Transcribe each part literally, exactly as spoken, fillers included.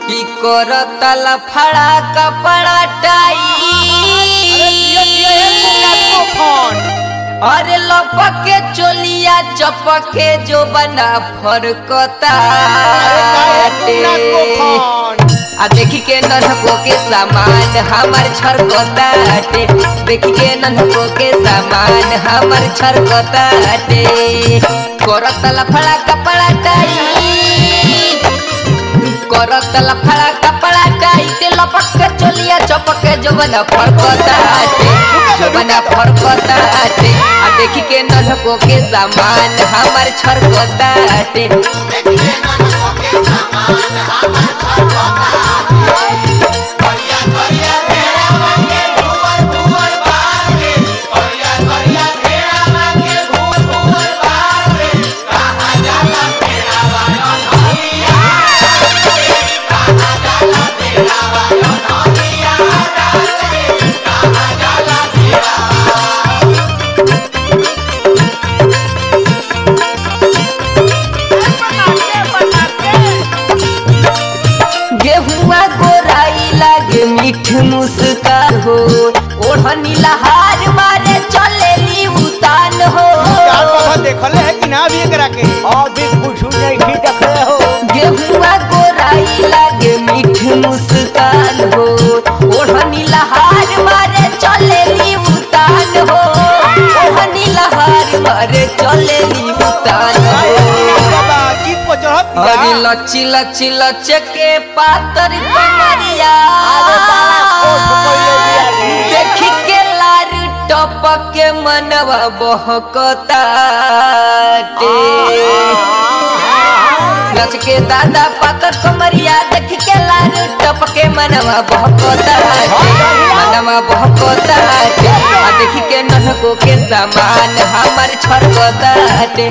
की करता लफड़ा कपड़ा टाई अरे लपके चोलिया चपके जो बना फरकता आ देखी के नन्हको के सामान हमार छरकताटे देखी के नन्हको के सामान हमार छरकताटे करत लफड़ा कपड़ा टाई करत लफड़ा कपड़ा टाई ते लपक के चोलिया चपके जो बना फरकताटे जो बना फरकताटे आ देखी के नन्हको के सामान हमार छरकताटे मीठ मुस्कान हो ओढ़नी लहार मारे चलेली उतान हो देखले है कि ना भी एकरा के अभी कुछ नहीं देखले हो गेहुआ गोराई लागे मीठ मुस्कान हो ओढ़नी लहार मारे चलेली उतान हो ओढ़नी लहार मारे चलेली उतान हो अरे लच्ची लच्ची लचके पातर कमरिया देखी के लार टपक के मनवा बहकताटे लचके दादा पातर कमरिया देखी के लार टपक के मनवा बहकताटे मनवा बहकताटे आ देखी के नन्हको के सामान हमार छरकताटे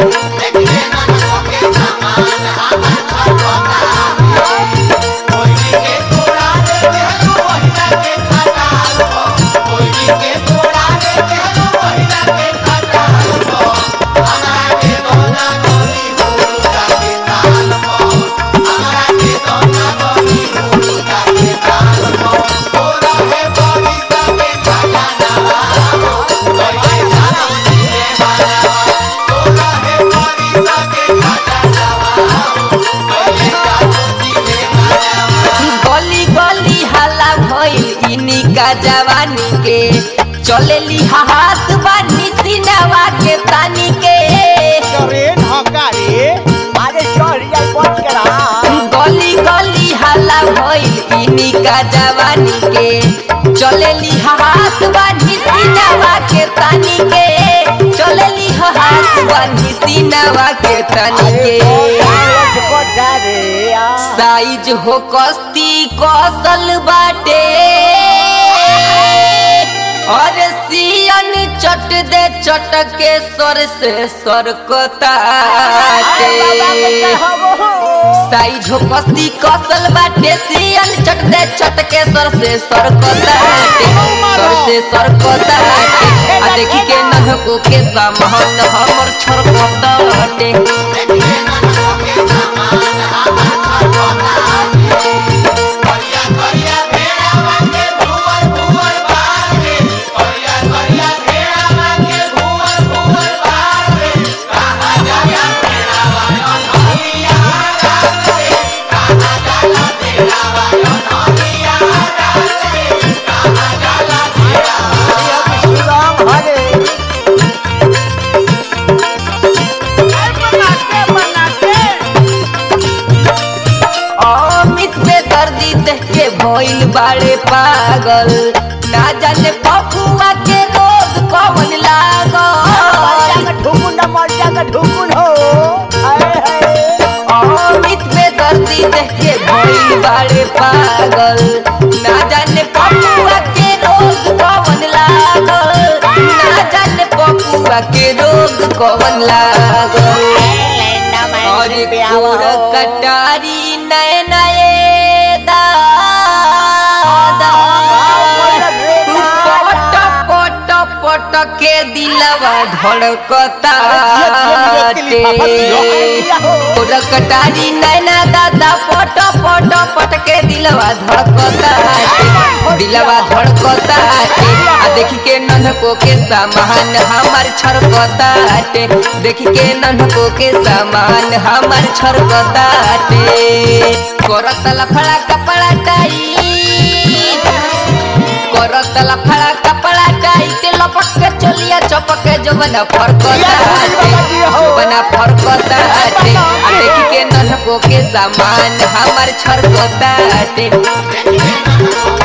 का जवानी के चलेली हाथ बानी सीनावा के तानी के ट्रेन हकारे अरे चढ़ जाई बच करा गली गली हल्ला भइल इनी का जवानी के चलेली हाथ बानी सीनावा के तानी के चलेली हाथ बानी सीनावा के तानी के साइज हो कस्ती कौशल बाटे और सियन चट दे चटके सर से सरकताटे साइज हो कस्ती कौशल बाटे सियन चट दे चटके सर से सरकताटे सर से सरकताटे आ देखी के नन्हको के सामान हमर छरकताटे भइल बाड़े पागल ना जाने पपुआ के रोग कौन लागल ढुकुन मर जाएगा ढुकुन हो अमित में दर्दी देख के भइल बाड़े पागल ना जाने पपुआ के रोग कौन लागल ना जाने पपुआ के रोग कौन लागल और कोर कटारी नए नए के दिलवा धड़कता गोर कटारी नैना दादा पट पट पटके दिलवा धड़कता दिलवा धड़कता आ देखी के नन्हको के सामान हमार छड़कता देखी के नन्हको के सामान हमार छड़कता करत लफड़ा कपड़ा टाइट करत लफड़ा कपड़ा टाइट लपक के चलिया चपक के जबना फरकता जबना फरकता आ देखी के नन्हको के सामान हमार छड़कता